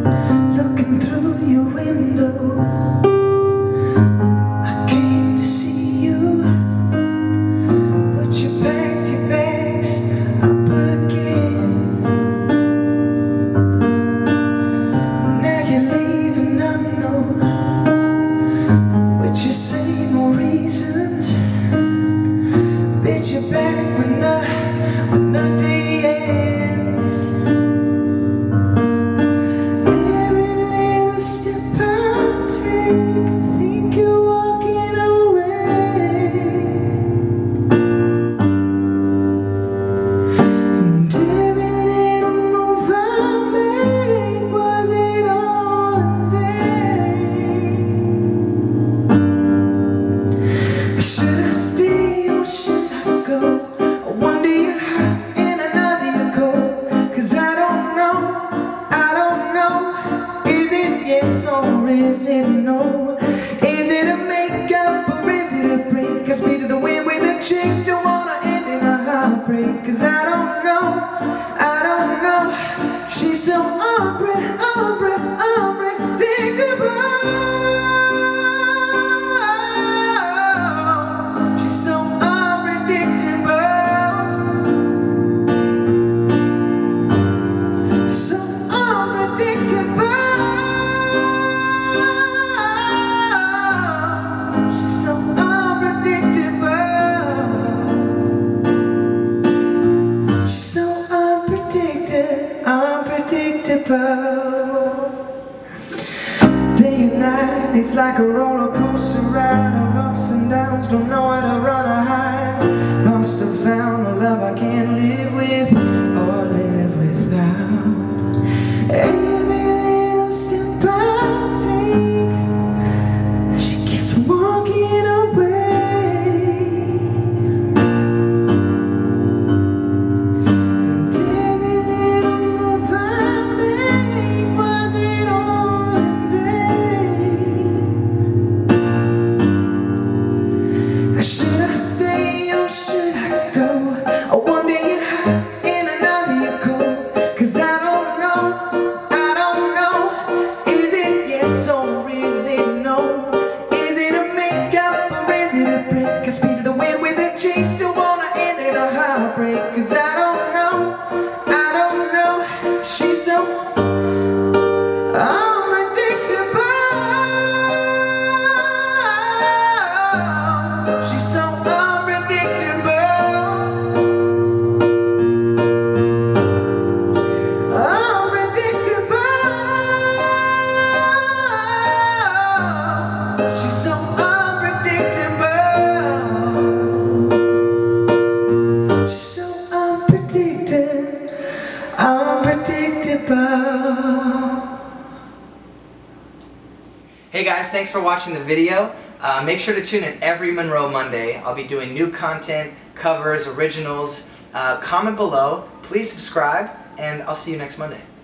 looking through your window. I came to see you, but you packed your bags up again. Now you're leaving unknown with your same old reasons. Bet you're back when the day ends. Every little step I take, I think you're walking away. And every little move I make, was it all in vain? Should I stay or should I go? I wonder you're hot and another you're cold. 'Cause I don't know. Is it yes or is it no? Is it a makeup or is it a break? I speed of the wind with a chase, don't wanna end in a heartbreak. 'Cause I don't know. She's so unpredictable. She's so unpredictable. So unpredictable. She's so unpredictable. She's so unpredictable. Day and night, it's like a roller coaster ride of ups and downs. Don't know how to run or hide. Lost or found a love I can't live with or live without. Every little step I take, she keeps walking away. And every little move I make, was it all in vain? Should I stay or should I go? I wonder you're hot and another you're cold. 'Cause I don't know. Is it yes or is it no? Is it a makeup or is it a break? I speed of the wind with a chase, don't wanna end in a heartbreak. 'Cause I don't know. She's so unpredictable. She's so unpredictable. She's so unpredictable. She's so unpredictable. Hey guys, thanks for watching the video. Make sure to tune in every Monroe Monday. I'll be doing new content, covers, originals. Comment below, please subscribe, and I'll see you next Monday.